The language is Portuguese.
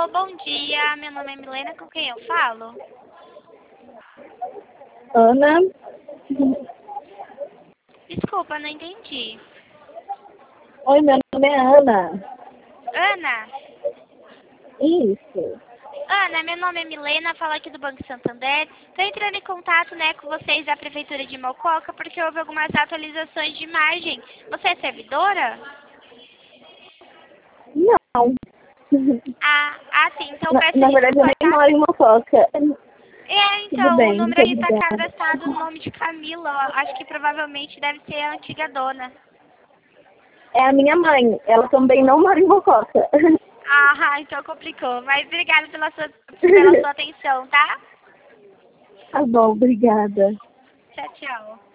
bom dia. Meu nome é Milena, com quem eu falo? Ana. Desculpa, não entendi. Oi, meu nome é Ana. Ana? Isso. Ana, meu nome é Milena, falo aqui do Banco Santander. Estou entrando em contato, com vocês da Prefeitura de Mococa, porque houve algumas atualizações de imagem. Você é servidora? Não. Sim, então peço Na verdade, eu desculpa, nem tá? moro em Mococa. Então, o Muito número aí está obrigada. cadastrado no nome de Camila. Acho que provavelmente deve ser a antiga dona. É a minha mãe. Ela também não mora em Mococa. Então complicou. Mas obrigada pela sua atenção, tá? Tá bom, obrigada. Tchau, tchau.